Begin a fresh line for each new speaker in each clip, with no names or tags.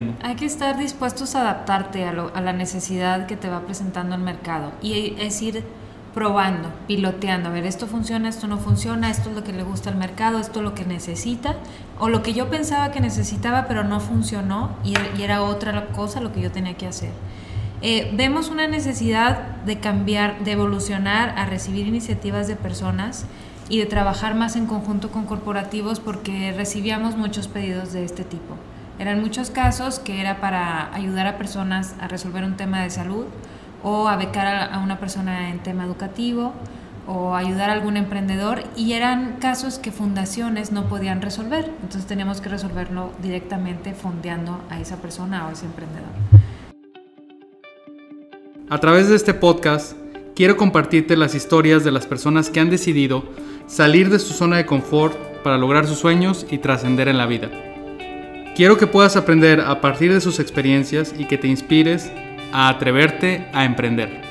pidiendo?
Hay que estar dispuestos a adaptarte a la necesidad que te va presentando el mercado, y es ir probando, piloteando, a ver, esto funciona, esto no funciona, esto es lo que le gusta al mercado, esto es lo que necesita, o lo que yo pensaba que necesitaba pero no funcionó y era otra cosa lo que yo tenía que hacer. Vemos una necesidad de cambiar, de evolucionar a recibir iniciativas de personas y de trabajar más en conjunto con corporativos, porque recibíamos muchos pedidos de este tipo. Eran muchos casos que era para ayudar a personas a resolver un tema de salud, o a becar a una persona en tema educativo, o ayudar a algún emprendedor, y eran casos que fundaciones no podían resolver, entonces teníamos que resolverlo directamente fondeando a esa persona o a ese emprendedor.
A través de este podcast, quiero compartirte las historias de las personas que han decidido salir de su zona de confort para lograr sus sueños y trascender en la vida. Quiero que puedas aprender a partir de sus experiencias y que te inspires a atreverte a emprender.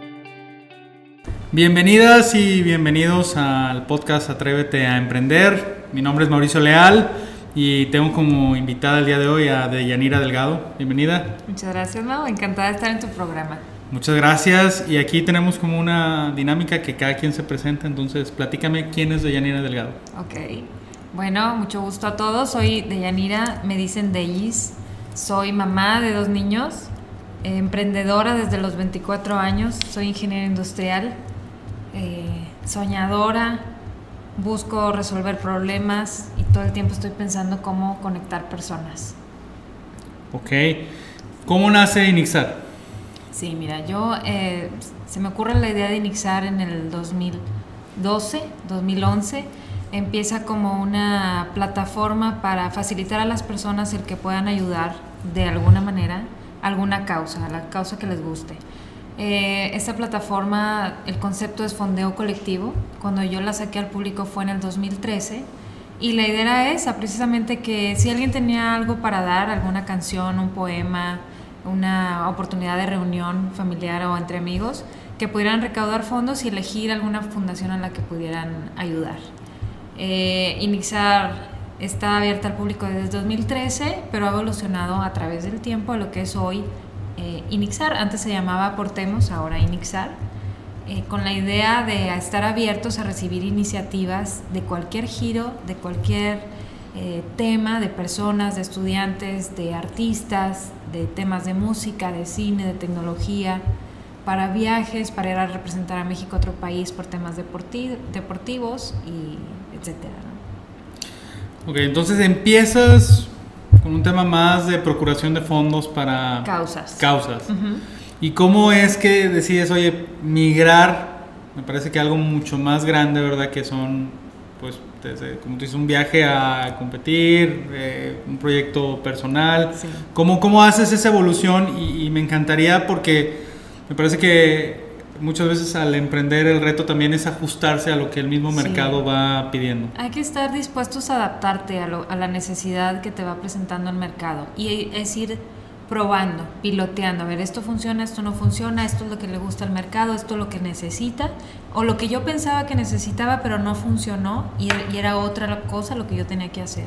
Bienvenidas y bienvenidos al podcast Atrévete a Emprender. Mi nombre es Mauricio Leal y tengo como invitada el día de hoy a Deyanira Delgado. Bienvenida.
Muchas gracias, Mau. Encantada de estar en tu programa.
Muchas gracias. Y aquí tenemos como una dinámica que cada quien se presenta. Entonces, platícame quién es Deyanira Delgado.
Ok. Bueno, mucho gusto a todos. Soy Deyanira, me dicen Deyis. Soy mamá de 2 niños. Emprendedora desde los 24 años, soy ingeniera industrial, soñadora, busco resolver problemas y todo el tiempo estoy pensando cómo conectar personas.
Ok, ¿cómo nace Inixar?
Sí, mira, yo se me ocurre la idea de Inixar en el 2011, empieza como una plataforma para facilitar a las personas el que puedan ayudar de alguna manera alguna causa, la causa que les guste. Esta plataforma, el concepto es fondeo colectivo. Cuando yo la saqué al público fue en el 2013 y la idea era esa, precisamente, que si alguien tenía algo para dar, alguna canción, un poema, una oportunidad de reunión familiar o entre amigos, que pudieran recaudar fondos y elegir alguna fundación a la que pudieran ayudar. Inixar está abierta al público desde 2013, pero ha evolucionado a través del tiempo a lo que es hoy Inixar. Antes se llamaba Aportemos, ahora Inixar, con la idea de estar abiertos a recibir iniciativas de cualquier giro, de cualquier tema, de personas, de estudiantes, de artistas, de temas de música, de cine, de tecnología, para viajes, para ir a representar a México a otro país por temas deportivos, y etcétera, ¿no?
Ok, entonces empiezas con un tema más de procuración de fondos para
causas.
Uh-huh. ¿Y cómo es que decides, oye, migrar? Me parece que algo mucho más grande, ¿verdad? Que son, pues, desde, como tú dices, un viaje a competir, un proyecto personal.
Sí.
¿Cómo haces esa evolución? Y me encantaría, porque me parece que muchas veces al emprender el reto también es ajustarse a lo que el mismo mercado va pidiendo.
Hay que estar dispuestos a adaptarte a la necesidad que te va presentando el mercado, y es ir probando, piloteando, a ver, esto funciona, esto no funciona, esto es lo que le gusta al mercado, esto es lo que necesita, o lo que yo pensaba que necesitaba pero no funcionó y era otra cosa lo que yo tenía que hacer.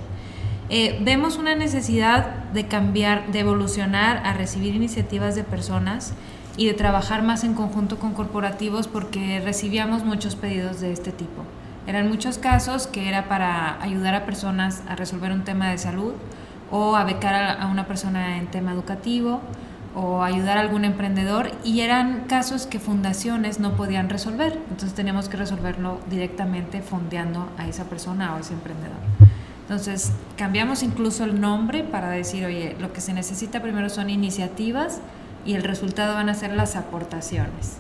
Vemos una necesidad de cambiar, de evolucionar a recibir iniciativas de personas y de trabajar más en conjunto con corporativos, porque recibíamos muchos pedidos de este tipo. Eran muchos casos que era para ayudar a personas a resolver un tema de salud, o a becar a una persona en tema educativo, o ayudar a algún emprendedor, y eran casos que fundaciones no podían resolver, entonces teníamos que resolverlo directamente fondeando a esa persona o a ese emprendedor. Entonces cambiamos incluso el nombre para decir, oye, lo que se necesita primero son iniciativas y el resultado van a ser las aportaciones.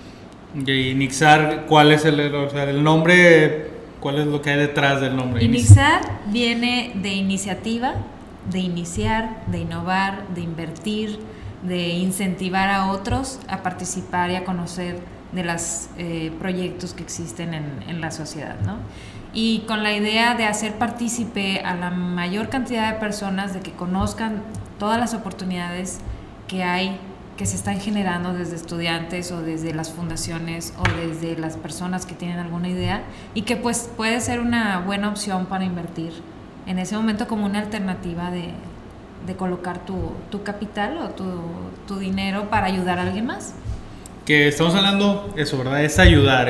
Y Inixar, ¿cuál es el nombre? ¿Cuál es lo que hay detrás del nombre?
Inixar viene de iniciativa, de iniciar, de innovar, de invertir, de incentivar a otros a participar y a conocer de los proyectos que existen en la sociedad, ¿no? Y con la idea de hacer partícipe a la mayor cantidad de personas, de que conozcan todas las oportunidades que hay, que se están generando desde estudiantes o desde las fundaciones o desde las personas que tienen alguna idea, y que pues puede ser una buena opción para invertir en ese momento como una alternativa de colocar tu capital o tu dinero para ayudar a alguien más.
Que estamos hablando, eso, ¿verdad? Es ayudar,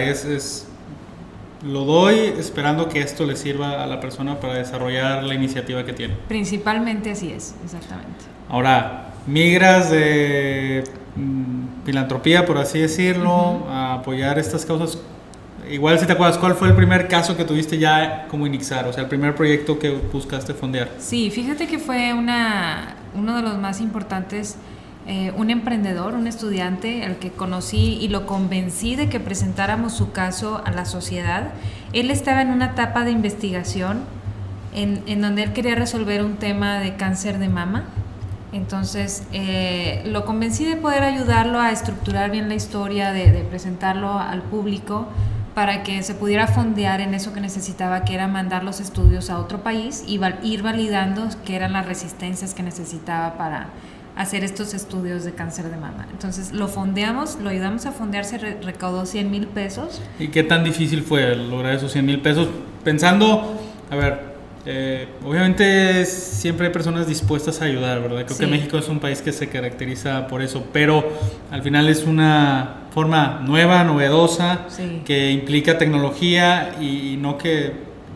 lo doy esperando que esto le sirva a la persona para desarrollar la iniciativa que tiene.
Principalmente así es, exactamente.
Ahora, migras de filantropía, por así decirlo, a apoyar estas causas. Igual si te acuerdas, ¿cuál fue el primer caso que tuviste ya como Inixar? O sea, el primer proyecto que buscaste fondear.
Sí, fíjate que fue uno de los más importantes, un emprendedor, un estudiante, al que conocí y lo convencí de que presentáramos su caso a la sociedad. Él estaba en una etapa de investigación en donde él quería resolver un tema de cáncer de mama. Entonces lo convencí de poder ayudarlo a estructurar bien la historia, de presentarlo al público para que se pudiera fondear en eso que necesitaba, que era mandar los estudios a otro país y ir validando qué eran las resistencias que necesitaba para hacer estos estudios de cáncer de mama. Entonces lo fondeamos, lo ayudamos a fondear, se recaudó 100 mil pesos.
¿Y qué tan difícil fue lograr esos 100 mil pesos? Pensando, a ver, obviamente siempre hay personas dispuestas a ayudar, ¿verdad? Creo que México es un país que se caracteriza por eso, pero al final es una forma nueva, novedosa, que implica tecnología y no que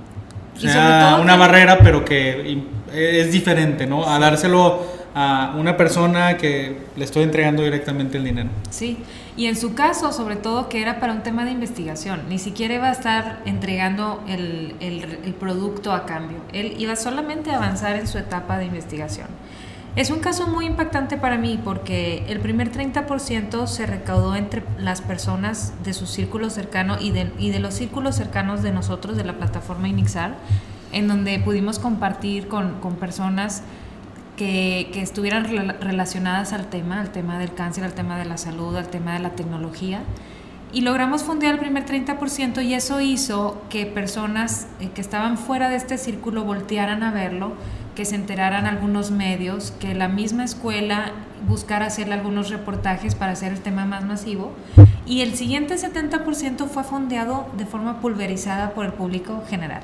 sea una barrera, pero que es diferente, ¿no? A dárselo a una persona que le estoy entregando directamente el dinero.
Sí, y en su caso, sobre todo, que era para un tema de investigación, ni siquiera iba a estar entregando el producto a cambio, él iba solamente a avanzar en su etapa de investigación. Es un caso muy impactante para mí porque el primer 30% se recaudó entre las personas de su círculo cercano y de los círculos cercanos de nosotros, de la plataforma Inixar, en donde pudimos compartir con personas que estuvieran relacionadas al tema del cáncer, al tema de la salud, al tema de la tecnología. Y logramos fondear el primer 30% y eso hizo que personas que estaban fuera de este círculo voltearan a verlo, que se enteraran algunos medios, que la misma escuela buscara hacerle algunos reportajes para hacer el tema más masivo. Y el siguiente 70% fue fondeado de forma pulverizada por el público general.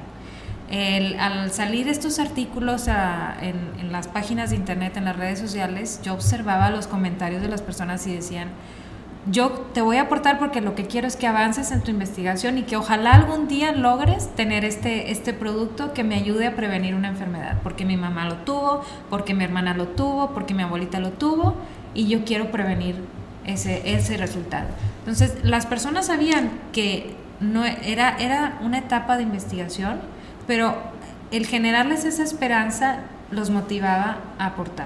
Al salir estos artículos en las páginas de internet, en las redes sociales, yo observaba los comentarios de las personas y decían: yo te voy a aportar porque lo que quiero es que avances en tu investigación y que ojalá algún día logres tener este producto que me ayude a prevenir una enfermedad, porque mi mamá lo tuvo, porque mi hermana lo tuvo, porque mi abuelita lo tuvo y yo quiero prevenir ese resultado. Entonces las personas sabían que no era una etapa de investigación, pero el generarles esa esperanza los motivaba a aportar.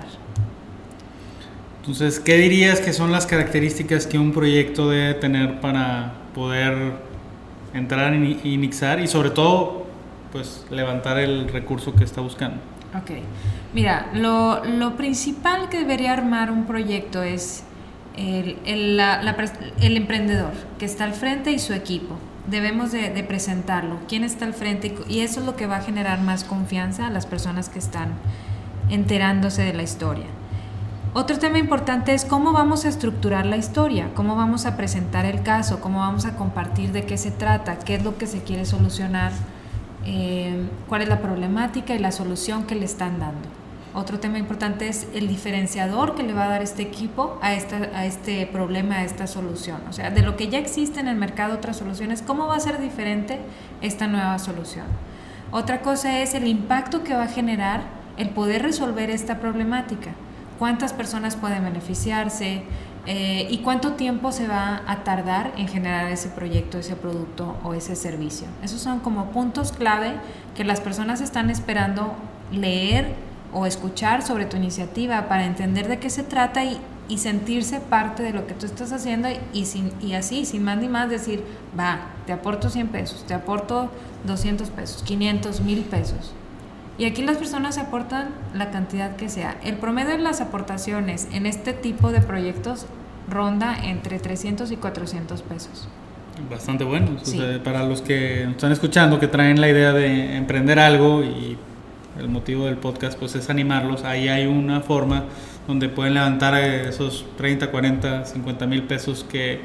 Entonces, ¿qué dirías que son las características que un proyecto debe tener para poder entrar en Inixar y sobre todo, pues, levantar el recurso que está buscando?
Ok, mira, lo principal que debería armar un proyecto es el emprendedor que está al frente y su equipo. Debemos de presentarlo, quién está al frente, y eso es lo que va a generar más confianza a las personas que están enterándose de la historia. Otro tema importante es cómo vamos a estructurar la historia, cómo vamos a presentar el caso, cómo vamos a compartir de qué se trata, qué es lo que se quiere solucionar, cuál es la problemática y la solución que le están dando. Otro tema importante es el diferenciador que le va a dar este equipo a este problema, a esta solución. O sea, de lo que ya existe en el mercado otras soluciones, ¿cómo va a ser diferente esta nueva solución? Otra cosa es el impacto que va a generar el poder resolver esta problemática. ¿Cuántas personas pueden beneficiarse? ¿Y cuánto tiempo se va a tardar en generar ese proyecto, ese producto o ese servicio? Esos son como puntos clave que las personas están esperando leer o escuchar sobre tu iniciativa para entender de qué se trata y sentirse parte de lo que tú estás haciendo y así, sin más ni más, decir: va, te aporto 100 pesos, te aporto 200 pesos, 500, 1000 pesos. Y aquí las personas aportan la cantidad que sea. El promedio de las aportaciones en este tipo de proyectos ronda entre 300 y 400 pesos.
Bastante bueno.
Sí.
O sea, para los que están escuchando, que traen la idea de emprender algo, y el motivo del podcast pues es animarlos, ahí hay una forma donde pueden levantar esos 30, 40, 50 mil pesos que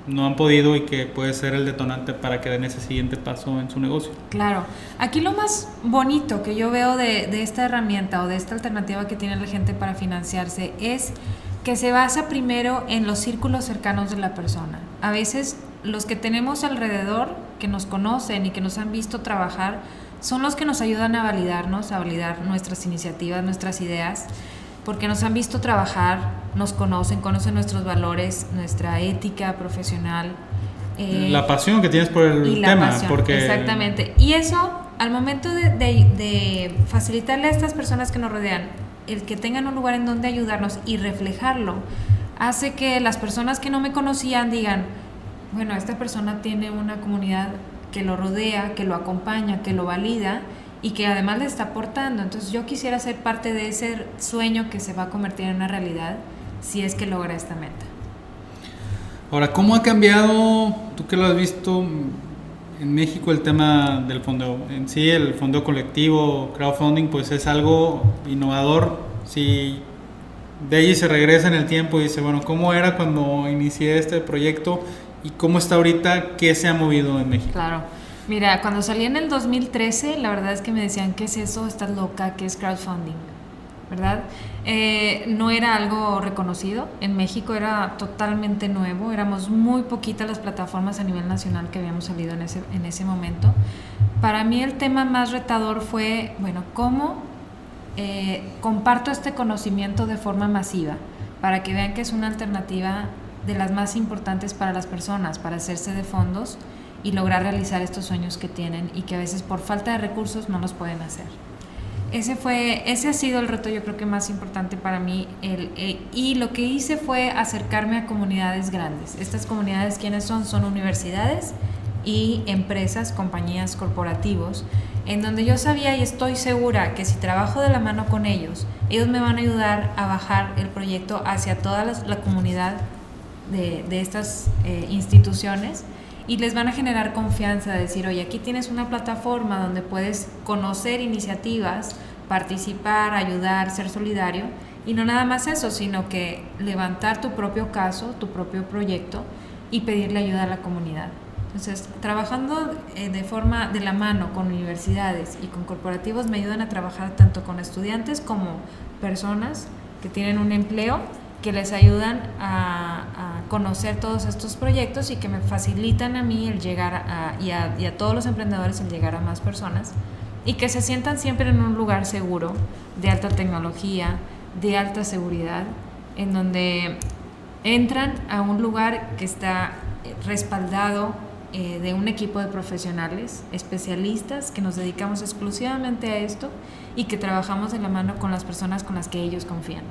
no han podido y que puede ser el detonante para que den ese siguiente paso en su negocio.
Claro. Aquí lo más bonito que yo veo de esta herramienta o de esta alternativa que tiene la gente para financiarse es que se basa primero en los círculos cercanos de la persona. A veces los que tenemos alrededor, que nos conocen y que nos han visto trabajar, son los que nos ayudan a validarnos, a validar nuestras iniciativas, nuestras ideas, porque nos han visto trabajar, nos conocen nuestros valores, nuestra ética profesional.
La pasión que tienes por el tema. Porque...
Exactamente. Y eso, al momento de facilitarle a estas personas que nos rodean, el que tengan un lugar en donde ayudarnos y reflejarlo, hace que las personas que no me conocían digan, bueno, esta persona tiene una comunidad que lo rodea, que lo acompaña, que lo valida, y que además le está aportando. Entonces yo quisiera ser parte de ese sueño que se va a convertir en una realidad si es que logra esta meta.
Ahora, ¿cómo ha cambiado, tú que lo has visto en México, el tema del fondo? En sí, el fondo colectivo, crowdfunding, pues es algo innovador. Si de allí se regresa en el tiempo y dice, bueno, ¿cómo era cuando inicié este proyecto y cómo está ahorita? ¿Qué se ha movido en México?
Claro. Mira, cuando salí en el 2013, la verdad es que me decían, ¿qué es eso? ¿Estás loca? ¿Qué es crowdfunding? ¿Verdad? No era algo reconocido. En México era totalmente nuevo. Éramos muy poquitas las plataformas a nivel nacional que habíamos salido en ese momento. Para mí el tema más retador fue, bueno, ¿cómo comparto este conocimiento de forma masiva? Para que vean que es una alternativa de las más importantes para las personas, para hacerse de fondos y lograr realizar estos sueños que tienen y que a veces por falta de recursos no los pueden hacer. Ese ha sido el reto, yo creo que más importante para mí, y lo que hice fue acercarme a comunidades grandes. Estas comunidades, ¿quiénes son? Son universidades y empresas, compañías, corporativos, en donde yo sabía y estoy segura que si trabajo de la mano con ellos, ellos me van a ayudar a bajar el proyecto hacia toda la comunidad de estas instituciones, y les van a generar confianza de decir, oye, aquí tienes una plataforma donde puedes conocer iniciativas, participar, ayudar, ser solidario, y no nada más eso, sino que levantar tu propio caso, tu propio proyecto y pedirle ayuda a la comunidad. Entonces, trabajando de la mano con universidades y con corporativos me ayudan a trabajar tanto con estudiantes como personas que tienen un empleo, que les ayudan a conocer todos estos proyectos y que me facilitan a mí el llegar y a todos los emprendedores el llegar a más personas, y que se sientan siempre en un lugar seguro, de alta tecnología, de alta seguridad, en donde entran a un lugar que está respaldado de un equipo de profesionales, especialistas, que nos dedicamos exclusivamente a esto y que trabajamos de la mano con las personas con las que ellos confían.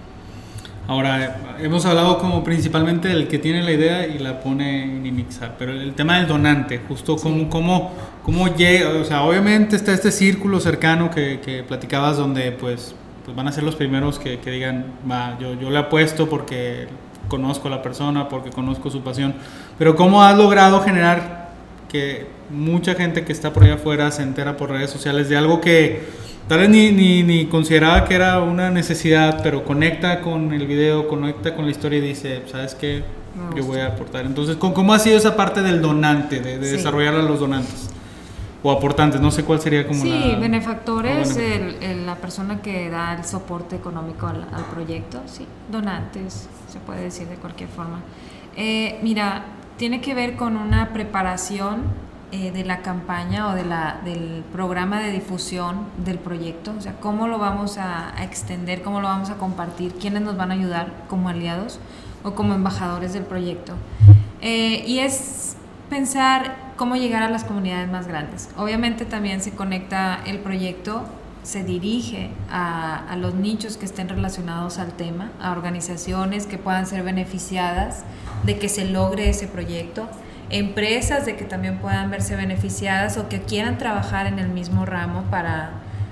Ahora, hemos hablado como principalmente del que tiene la idea y la pone en Inmixar, pero el tema del donante, justo cómo llega, o sea, obviamente está este círculo cercano que platicabas donde pues van a ser los primeros que digan, va, yo le apuesto porque conozco a la persona, porque conozco su pasión, pero ¿cómo has logrado generar que mucha gente que está por allá afuera se entera por redes sociales de algo que tal vez ni consideraba que era una necesidad, pero conecta con el video, conecta con la historia y dice, ¿sabes qué? Yo voy a aportar. Entonces, ¿cómo ha sido esa parte del donante, de desarrollar a los donantes? O aportantes, no sé cuál sería como
benefactores, la persona que da el soporte económico al proyecto, sí, donantes, se puede decir de cualquier forma. Mira, tiene que ver con una preparación de la campaña o del programa de difusión del proyecto, o sea, cómo lo vamos a extender, cómo lo vamos a compartir, quiénes nos van a ayudar como aliados o como embajadores del proyecto. Y es pensar cómo llegar a las comunidades más grandes. Obviamente también se conecta el proyecto, se dirige a los nichos que estén relacionados al tema, a organizaciones que puedan ser beneficiadas de que se logre ese proyecto, empresas de que también puedan verse beneficiadas o que quieran trabajar en el mismo ramo para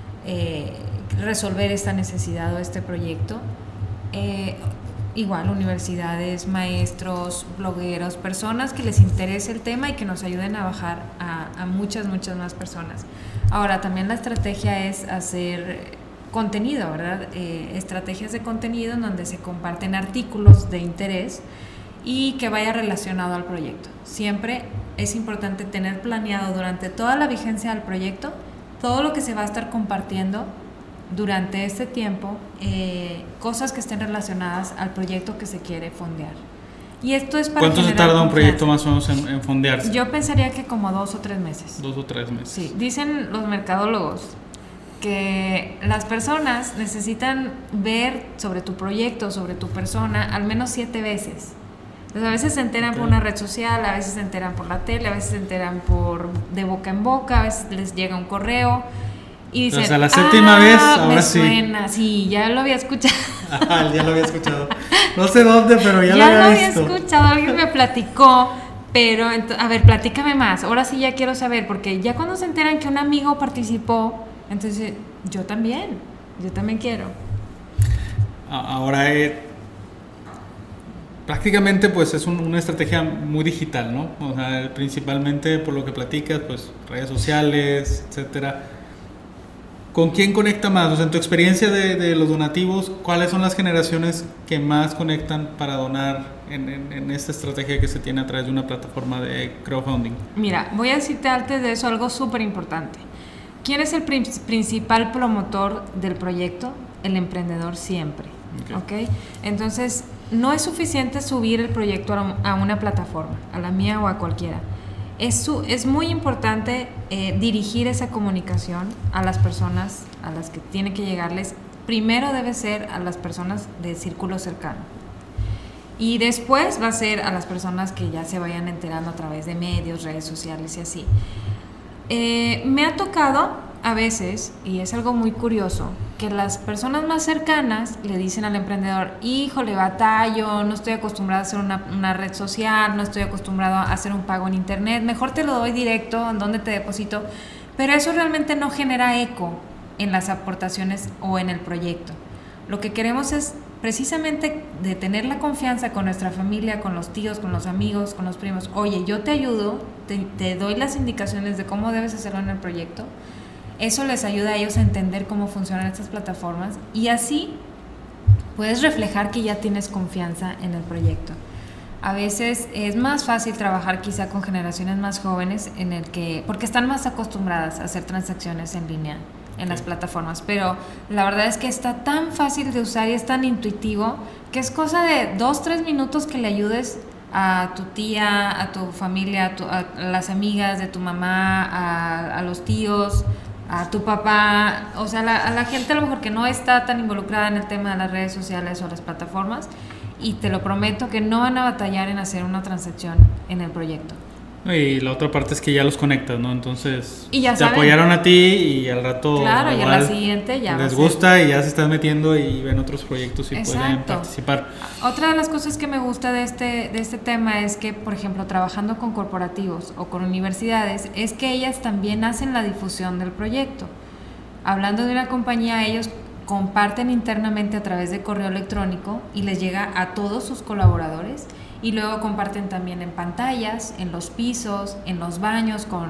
resolver esta necesidad o este proyecto. Igual universidades, maestros, blogueros, personas que les interese el tema y que nos ayuden a bajar a muchas más personas. Ahora, también la estrategia es hacer contenido, ¿verdad? Estrategias de contenido en donde se comparten artículos de interés y que vaya relacionado al proyecto. Siempre es importante tener planeado durante toda la vigencia del proyecto todo lo que se va a estar compartiendo durante este tiempo, cosas que estén relacionadas al proyecto que se quiere fondear. Y esto es para
¿Cuánto se tarda un proyecto más o menos en fondearse?
Yo pensaría que como 2 o 3 meses.
2 o 3 meses.
Sí, dicen los mercadólogos que las personas necesitan ver sobre tu proyecto, sobre tu persona, al menos 7 veces. Entonces, a veces se enteran por una red social, a veces se enteran por la tele, a veces se enteran de boca en boca, a veces les llega un correo y dicen,
a la séptima vez, ahora
me
sí.
Suena, sí, ya lo había escuchado.
Ya lo había escuchado. No sé dónde, pero ya lo había visto.
Escuchado, alguien me platicó, pero a ver, platícame más. Ahora sí ya quiero saber, porque ya cuando se enteran que un amigo participó, entonces yo también quiero.
Ahora prácticamente pues es una estrategia muy digital, ¿no? O sea, principalmente por lo que platicas, pues redes sociales, etcétera. ¿Con quién conecta más? O sea, en tu experiencia de los donativos, ¿cuáles son las generaciones que más conectan para donar en esta estrategia que se tiene a través de una plataforma de crowdfunding?
Mira, voy a decirte antes de eso algo súper importante. ¿Quién es el principal promotor del proyecto? El emprendedor siempre. ¿Okay? Entonces, no es suficiente subir el proyecto a una plataforma, a la mía o a cualquiera. Es muy importante dirigir esa comunicación a las personas a las que tiene que llegarles. Primero debe ser a las personas de círculo cercano y después va a ser a las personas que ya se vayan enterando a través de medios, redes sociales y así. Me ha tocado a veces, y es algo muy curioso, que las personas más cercanas le dicen al emprendedor, híjole, batallo, no estoy acostumbrado a hacer una red social, no estoy acostumbrado a hacer un pago en internet, mejor te lo doy directo, ¿en dónde te deposito? Pero eso realmente no genera eco en las aportaciones o en el proyecto. Lo que queremos es precisamente de tener la confianza con nuestra familia, con los tíos, con los amigos, con los primos. Oye, yo te ayudo, te doy las indicaciones de cómo debes hacerlo en el proyecto. Eso les ayuda a ellos a entender cómo funcionan estas plataformas y así puedes reflejar que ya tienes confianza en el proyecto. A veces es más fácil trabajar quizá con generaciones más jóvenes porque están más acostumbradas a hacer transacciones en línea en las plataformas, pero la verdad es que está tan fácil de usar y es tan intuitivo que es cosa de 2-3 minutos que le ayudes a tu tía, a tu familia, a las amigas de tu mamá, a los tíos, a tu papá, o sea, a la gente a lo mejor que no está tan involucrada en el tema de las redes sociales o las plataformas, y te lo prometo que no van a batallar en hacer una transacción en el proyecto.
Y la otra parte es que ya los conectas, ¿no? Entonces
y ya
te apoyaron a ti y al rato
claro, y a la siguiente ya
les gusta y ya se están metiendo y ven otros proyectos y
exacto.
Pueden participar.
Otra de las cosas que me gusta de este tema es que, por ejemplo, trabajando con corporativos o con universidades, es que ellas también hacen la difusión del proyecto. Hablando de una compañía, ellos comparten internamente a través de correo electrónico y les llega a todos sus colaboradores. Y luego comparten también en pantallas, en los pisos, en los baños con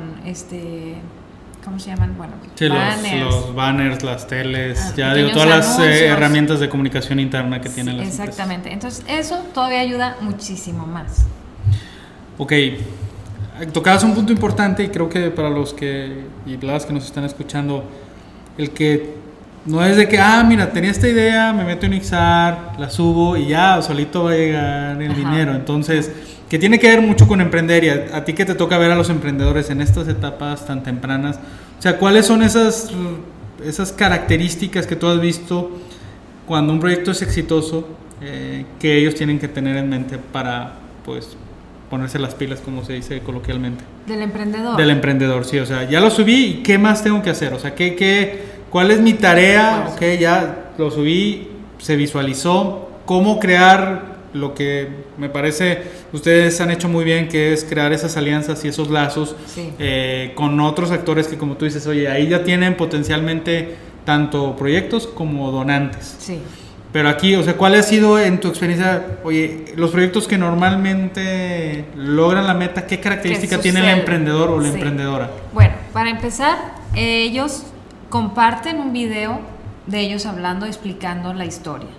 ¿cómo se llaman? Bueno,
sí, banners. Los banners, las teles, ya digo, todas las herramientas de comunicación interna que tienen las empresas.
Exactamente. Entonces, eso todavía ayuda muchísimo más.
Ok. Tocabas un punto importante y creo que para los y las que nos están escuchando, el que no es de que, mira, tenía esta idea, me meto en Ixar, la subo y ya solito va a llegar el dinero. Entonces, que tiene que ver mucho con emprender y a ti que te toca ver a los emprendedores en estas etapas tan tempranas. O sea, ¿cuáles son esas características que tú has visto cuando un proyecto es exitoso que ellos tienen que tener en mente para, pues, ponerse las pilas, como se dice coloquialmente?
Del emprendedor.
Del emprendedor, sí. O sea, ya lo subí y ¿qué más tengo que hacer? O sea, ¿cuál es mi tarea? Ok, ya lo subí, se visualizó. ¿Cómo crear lo que me parece ustedes han hecho muy bien, que es crear esas alianzas y esos lazos con otros actores que, como tú dices, oye, ahí ya tienen potencialmente tanto proyectos como donantes?
Sí.
Pero aquí, o sea, ¿cuál ha sido en tu experiencia, oye, los proyectos que normalmente logran la meta, qué característica tiene el emprendedor o la emprendedora?
Bueno, para empezar, ellos comparten un video de ellos hablando, explicando la historia. O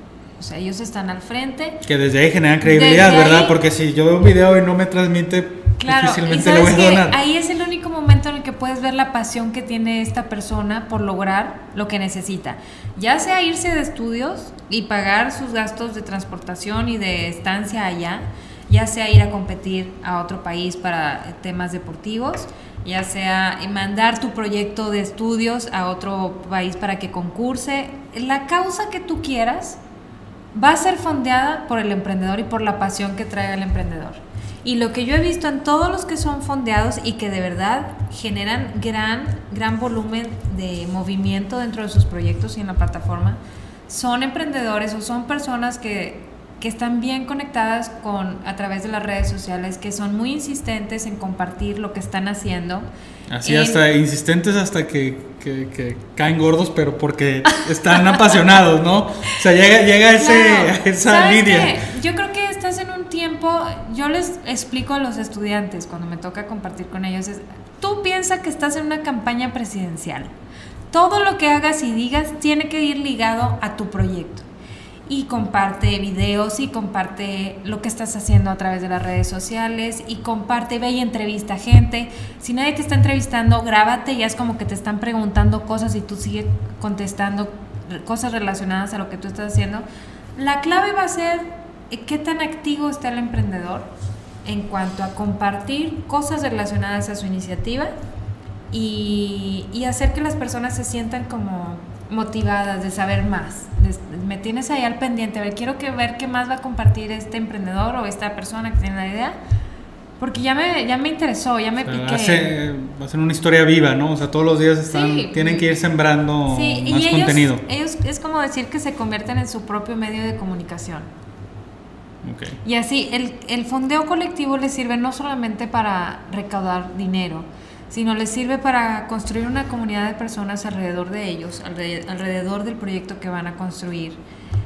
sea, ellos están al frente.
Que desde ahí generan credibilidad,
Desde
¿verdad?
ahí,
porque si yo veo un video y no me transmite,
claro,
difícilmente
y
le voy a
sabes que
donar.
ahí es el único momento en el que puedes ver la pasión que tiene esta persona por lograr lo que necesita. Ya sea irse de estudios y pagar sus gastos de transportación y de estancia allá, ya sea ir a competir a otro país para temas deportivos, ya sea mandar tu proyecto de estudios a otro país para que concurse. La causa que tú quieras va a ser fondeada por el emprendedor y por la pasión que traiga el emprendedor. Y lo que yo he visto en todos los que son fondeados y que de verdad generan gran volumen de movimiento dentro de sus proyectos y en la plataforma, son emprendedores o son personas que están bien conectadas a través de las redes sociales, que son muy insistentes en compartir lo que están haciendo.
Así hasta insistentes hasta que caen gordos, pero porque están apasionados, ¿no? O sea, llega esa línea.
¿Qué? Yo creo que estás en un tiempo, yo les explico a los estudiantes cuando me toca compartir con ellos, tú piensas que estás en una campaña presidencial. Todo lo que hagas y digas tiene que ir ligado a tu proyecto. Y comparte videos y comparte lo que estás haciendo a través de las redes sociales y comparte, ve y entrevista a gente. Si nadie te está entrevistando, grábate y es como que te están preguntando cosas y tú sigues contestando cosas relacionadas a lo que tú estás haciendo. La clave va a ser qué tan activo está el emprendedor en cuanto a compartir cosas relacionadas a su iniciativa y hacer que las personas se sientan como motivadas de saber más. Me tienes ahí al pendiente, a ver, quiero ver qué más va a compartir este emprendedor o esta persona que tiene la idea, porque ya me interesó, ya me piqué.
Va a ser una historia viva, ¿no? O sea, todos los días tienen que ir sembrando más contenido.
Ellos es como decir que se convierten en su propio medio de comunicación.
Okay.
Y así, el fondeo colectivo les sirve no solamente para recaudar dinero, sino les sirve para construir una comunidad de personas alrededor de ellos, alrededor del proyecto que van a construir,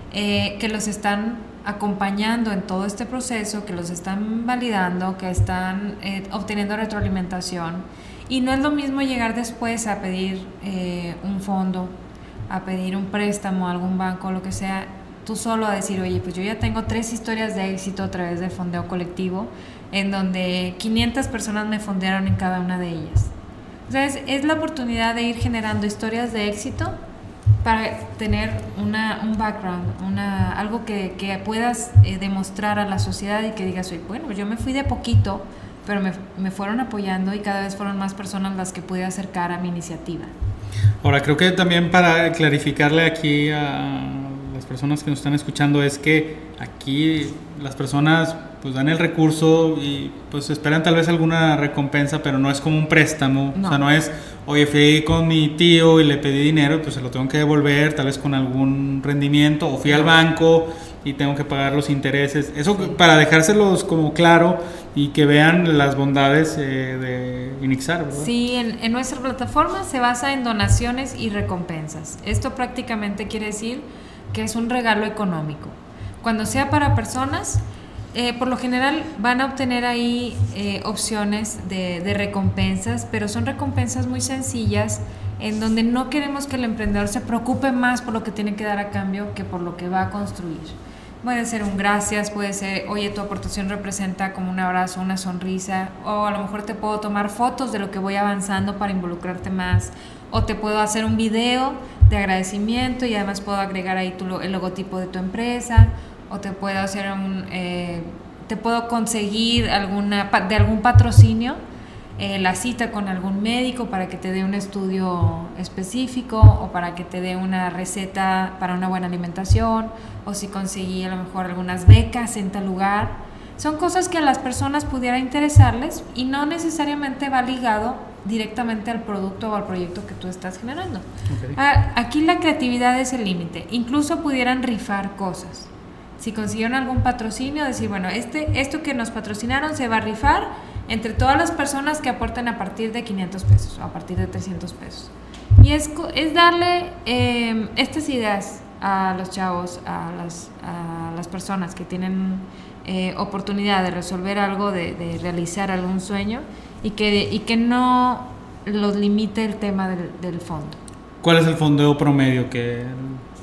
que los están acompañando en todo este proceso, que los están validando, que están obteniendo retroalimentación. Y no es lo mismo llegar después a pedir un fondo, a pedir un préstamo a algún banco, lo que sea, tú solo a decir, oye, pues yo ya tengo 3 historias de éxito a través del fondeo colectivo, en donde 500 personas me fondearon en cada una de ellas. Entonces, es la oportunidad de ir generando historias de éxito para tener un background, algo que puedas demostrar a la sociedad y que digas, oye, bueno, yo me fui de poquito, pero me fueron apoyando y cada vez fueron más personas las que pude acercar a mi iniciativa.
Ahora, creo que también para clarificarle aquí a las personas que nos están escuchando es que aquí las personas pues dan el recurso y pues esperan tal vez alguna recompensa, pero no es como un préstamo. No. O sea, no es, oye, fui con mi tío y le pedí dinero, pues se lo tengo que devolver tal vez con algún rendimiento, o fui al banco y tengo que pagar los intereses. Eso para dejárselos como claro y que vean las bondades de Inixar, ¿verdad?
Sí, en nuestra plataforma se basa en donaciones y recompensas. Esto prácticamente quiere decir que es un regalo económico. Cuando sea para personas, por lo general van a obtener ahí opciones de recompensas, pero son recompensas muy sencillas en donde no queremos que el emprendedor se preocupe más por lo que tiene que dar a cambio que por lo que va a construir. Puede ser un gracias, puede ser, oye, tu aportación representa como un abrazo, una sonrisa, o a lo mejor te puedo tomar fotos de lo que voy avanzando para involucrarte más, o te puedo hacer un video de agradecimiento y además puedo agregar ahí el logotipo de tu empresa, o te puedo hacer te puedo conseguir de algún patrocinio, la cita con algún médico para que te dé un estudio específico o para que te dé una receta para una buena alimentación, o si conseguí a lo mejor algunas becas en tal lugar. Son cosas que a las personas pudiera interesarles y no necesariamente va ligado directamente al producto o al proyecto que tú estás generando. Okay. Aquí la creatividad es el límite. Incluso pudieran rifar cosas. Si consiguieron algún patrocinio, decir, bueno, esto que nos patrocinaron se va a rifar entre todas las personas que aporten a partir de 500 pesos o a partir de 300 pesos. Y es darle estas ideas a los chavos, a las personas que tienen oportunidad de resolver algo, de realizar algún sueño y que no los limite el tema del fondo.
¿Cuál es el fondeo promedio que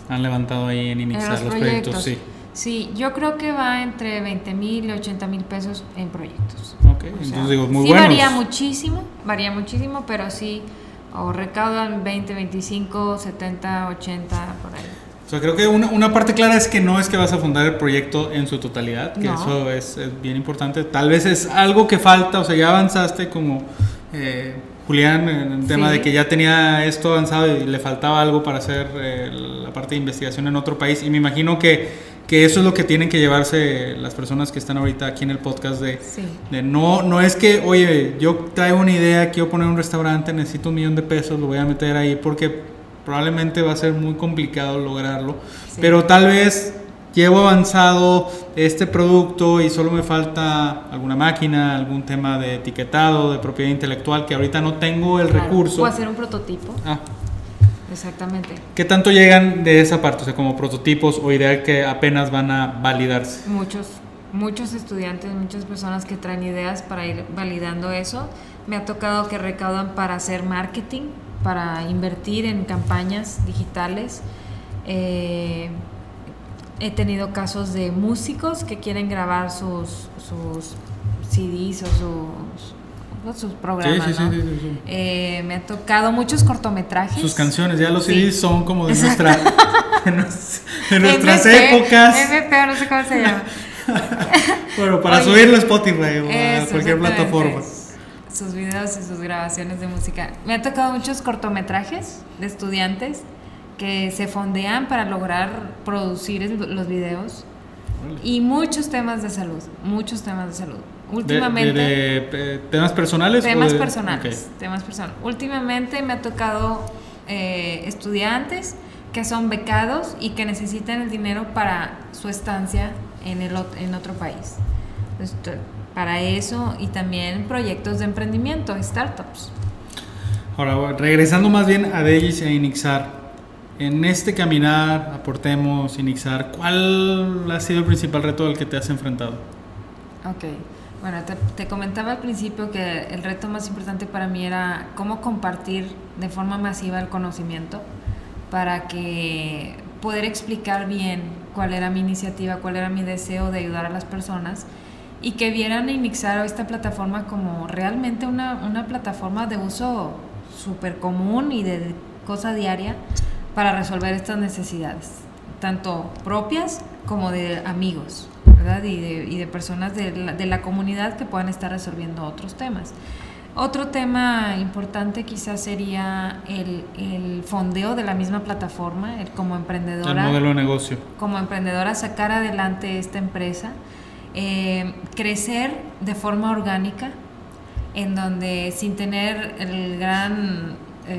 han levantado ahí en Inixar los proyectos? Sí.
Sí, yo creo que va entre 20,000 y 80,000 pesos en proyectos.
Ok, entonces digo, muy
sí
buenos.
Varía muchísimo, pero sí, o recaudan 20, 25, 70, 80, por ahí.
O sea, creo que una parte clara es que no es que vas a fundar el proyecto en su totalidad, que eso es bien importante. Tal vez es algo que falta, o sea, ya avanzaste como Julián en el tema de que ya tenía esto avanzado y le faltaba algo para hacer la parte de investigación en otro país. Y me imagino que eso es lo que tienen que llevarse las personas que están ahorita aquí en el podcast de no es que, oye, yo traigo una idea, quiero poner un restaurante, necesito $1,000,000, lo voy a meter ahí porque probablemente va a ser muy complicado lograrlo, pero tal vez llevo avanzado este producto y solo me falta alguna máquina, algún tema de etiquetado, de propiedad intelectual, que ahorita no tengo el recurso.
O hacer un prototipo. Exactamente.
¿Qué tanto llegan de esa parte? O sea, como prototipos o ideas que apenas van a validarse.
Muchos estudiantes, muchas personas que traen ideas para ir validando eso. Me ha tocado que recaudan para hacer marketing, para invertir en campañas digitales. He tenido casos de músicos que quieren grabar sus CDs o sus programas,
sí.
Me ha tocado muchos cortometrajes.
Sus canciones, ya los CDs son como de nuestras épocas.
MP, no sé cómo se llama.
Bueno, para subirlo a Spotify o a cualquier plataforma.
Sus videos y sus grabaciones de música. Me ha tocado muchos cortometrajes de estudiantes que se fondean para lograr producir los videos. Y muchos temas de salud. Últimamente.
¿Temas personales?
Temas personales. Últimamente me ha tocado estudiantes que son becados y que necesitan el dinero para su estancia en otro país. Entonces, para eso, y también proyectos de emprendimiento, startups.
Ahora, regresando más bien a Degis e Inixar, en este caminar, Aportemos, Inixar, ¿cuál ha sido el principal reto al que te has enfrentado?
Ok, bueno, te comentaba al principio que el reto más importante para mí era cómo compartir de forma masiva el conocimiento para que poder explicar bien cuál era mi iniciativa, cuál era mi deseo de ayudar a las personas y que vieran a Inixar o esta plataforma como realmente una plataforma de uso súper común y de cosa diaria para resolver estas necesidades, tanto propias como de amigos, ¿verdad? Y de personas de la comunidad que puedan estar resolviendo otros temas. Otro tema importante quizás sería el fondeo de la misma plataforma, como emprendedora.
El modelo de negocio.
Como emprendedora, sacar adelante esta empresa. Crecer de forma orgánica, en donde sin tener el gran,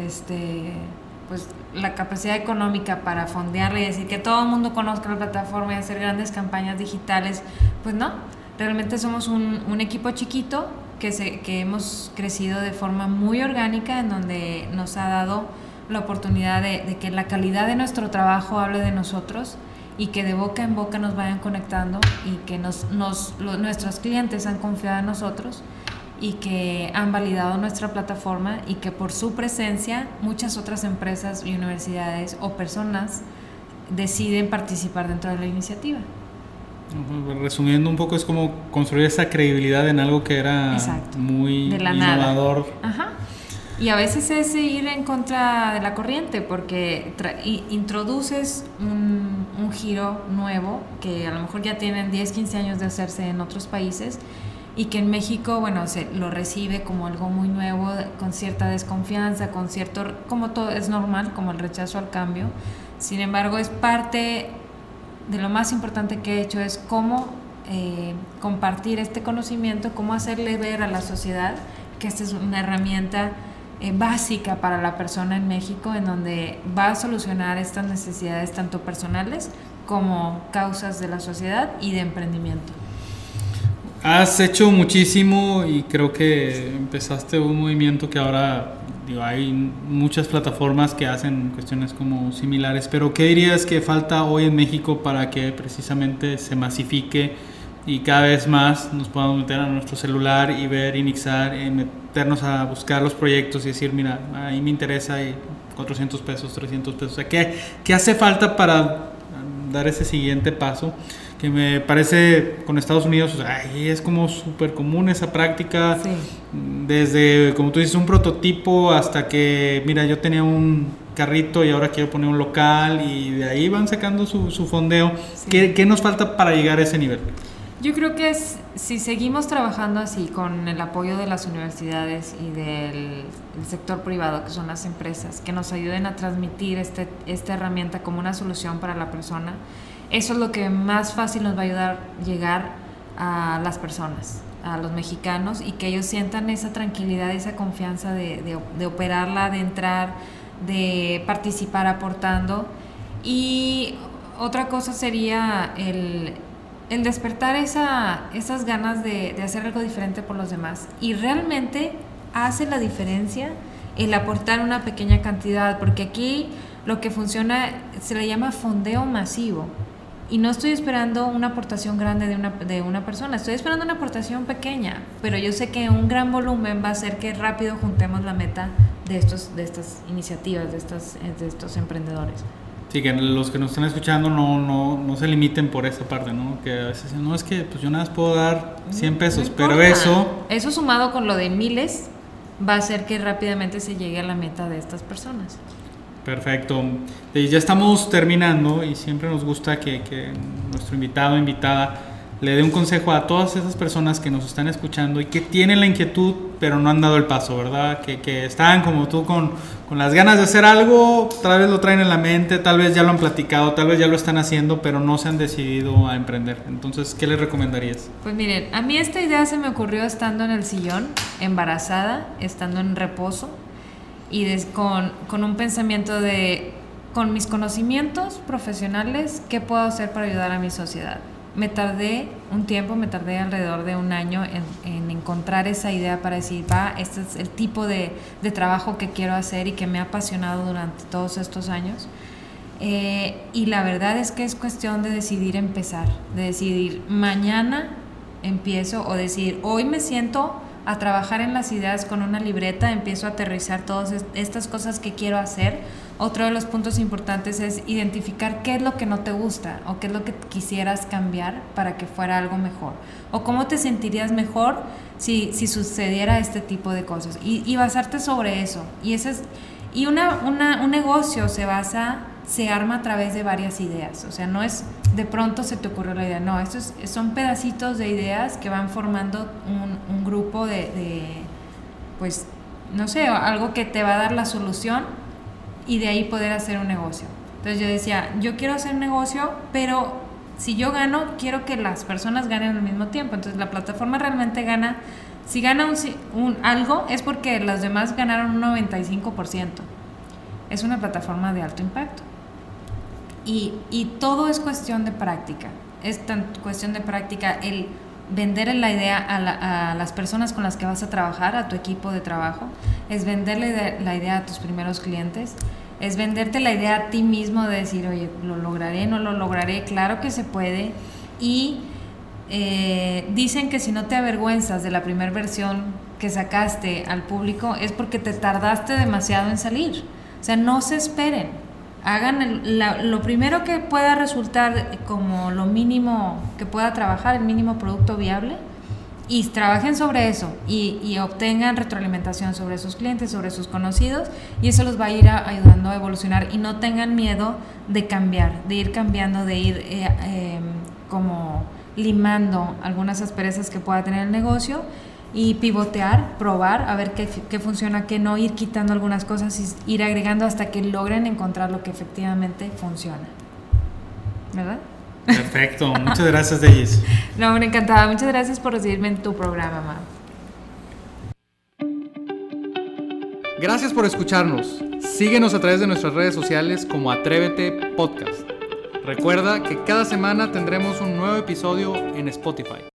pues la capacidad económica para fondearla y decir que todo el mundo conozca la plataforma y hacer grandes campañas digitales, pues no, realmente somos un equipo chiquito que hemos crecido de forma muy orgánica, en donde nos ha dado la oportunidad de que la calidad de nuestro trabajo hable de nosotros y que de boca en boca nos vayan conectando y que nuestros clientes han confiado en nosotros y que han validado nuestra plataforma y que por su presencia muchas otras empresas y universidades o personas deciden participar dentro de la iniciativa.
Resumiendo un poco, es como construir esa credibilidad en algo que era muy innovador.
Ajá. Y a veces es ir en contra de la corriente, porque introduces un giro nuevo que a lo mejor ya tienen 10, 15 años de hacerse en otros países y que en México, bueno, se lo recibe como algo muy nuevo, con cierta desconfianza, como todo es normal, como el rechazo al cambio. Sin embargo, es parte de lo más importante que he hecho, es cómo compartir este conocimiento, cómo hacerle ver a la sociedad que esta es una herramienta básica para la persona en México, en donde va a solucionar estas necesidades tanto personales como causas de la sociedad y de emprendimiento.
Has hecho muchísimo y creo que empezaste un movimiento que ahora hay muchas plataformas que hacen cuestiones como similares, pero ¿qué dirías que falta hoy en México para que precisamente se masifique y cada vez más nos podamos meter a nuestro celular y ver Inixar, y meternos a buscar los proyectos y decir, mira, ahí me interesa y 400 pesos, 300 pesos. O sea, ¿qué hace falta para dar ese siguiente paso? Que me parece con Estados Unidos, o sea, ahí es como súper común esa práctica.
Sí.
Desde, como tú dices, un prototipo hasta que, mira, yo tenía un carrito y ahora quiero poner un local, y de ahí van sacando su fondeo.
Sí.
¿Qué nos falta para llegar a ese nivel?
Yo creo que si seguimos trabajando así con el apoyo de las universidades y del sector privado, que son las empresas, que nos ayuden a transmitir esta herramienta como una solución para la persona, eso es lo que más fácil nos va a ayudar a llegar a las personas, a los mexicanos, y que ellos sientan esa tranquilidad, esa confianza de operarla, de entrar, de participar aportando. Y otra cosa sería el despertar esas ganas de hacer algo diferente por los demás. Y realmente hace la diferencia el aportar una pequeña cantidad, porque aquí lo que funciona se le llama fondeo masivo. Y no estoy esperando una aportación grande de una persona, estoy esperando una aportación pequeña, pero yo sé que un gran volumen va a hacer que rápido juntemos la meta de estas iniciativas, de estos emprendedores.
Sí, que los que nos están escuchando no se limiten por esa parte, ¿no? Que a veces dicen, no, es que pues yo nada más puedo dar 100 pesos,
No
pero
importa. Eso sumado con lo de miles va a hacer que rápidamente se llegue a la meta de estas personas.
Perfecto. Ya estamos terminando y siempre nos gusta que nuestro invitado o invitada le dé un consejo a todas esas personas que nos están escuchando y que tienen la inquietud pero no han dado el paso, ¿verdad? Que están como tú con las ganas de hacer algo, tal vez lo traen en la mente, tal vez ya lo han platicado, tal vez ya lo están haciendo, pero no se han decidido a emprender. Entonces, ¿qué les recomendarías?
Pues miren, a mí esta idea se me ocurrió estando en el sillón, embarazada, estando en reposo, y con un pensamiento con mis conocimientos profesionales, ¿qué puedo hacer para ayudar a mi sociedad? Me tardé alrededor de un año en encontrar esa idea para decir, este es el tipo de trabajo que quiero hacer y que me ha apasionado durante todos estos años. Y la verdad es que es cuestión de decidir empezar, de decidir mañana empiezo, o decir hoy me siento a trabajar en las ideas con una libreta, empiezo a aterrizar todas estas cosas que quiero hacer. Otro de los puntos importantes es identificar qué es lo que no te gusta o qué es lo que quisieras cambiar para que fuera algo mejor, o cómo te sentirías mejor si sucediera este tipo de cosas, y basarte sobre eso. Y un negocio se arma a través de varias ideas, o sea, no es de pronto se te ocurrió la idea, no, son pedacitos de ideas que van formando un grupo pues, no sé, algo que te va a dar la solución, y de ahí poder hacer un negocio. Entonces yo decía, yo quiero hacer un negocio, pero si yo gano, quiero que las personas ganen al mismo tiempo. Entonces la plataforma realmente gana, si gana algo es porque los demás ganaron un 95%. Es una plataforma de alto impacto. Y todo es cuestión de práctica. Es tan cuestión de práctica el vender la idea a las personas con las que vas a trabajar, a tu equipo de trabajo, es venderle la idea a tus primeros clientes, es venderte la idea a ti mismo de decir, oye, ¿lo lograré? ¿No lo lograré? Claro que se puede. Y dicen que si no te avergüenzas de la primera versión que sacaste al público es porque te tardaste demasiado en salir. O sea, no se esperen. Hagan lo primero que pueda resultar como lo mínimo que pueda trabajar, el mínimo producto viable, y trabajen sobre eso y obtengan retroalimentación sobre sus clientes, sobre sus conocidos, y eso los va a ir ayudando a evolucionar. Y no tengan miedo de cambiar, de ir cambiando, de ir como limando algunas asperezas que pueda tener el negocio, y pivotear, probar, a ver qué funciona, qué no, ir quitando algunas cosas y ir agregando hasta que logren encontrar lo que efectivamente funciona. ¿Verdad?
Perfecto, muchas gracias, Deyis.
No, me encantaba. Muchas gracias por recibirme en tu programa, Mau.
Gracias por escucharnos. Síguenos a través de nuestras redes sociales como Atrévete Podcast. Recuerda que cada semana tendremos un nuevo episodio en Spotify.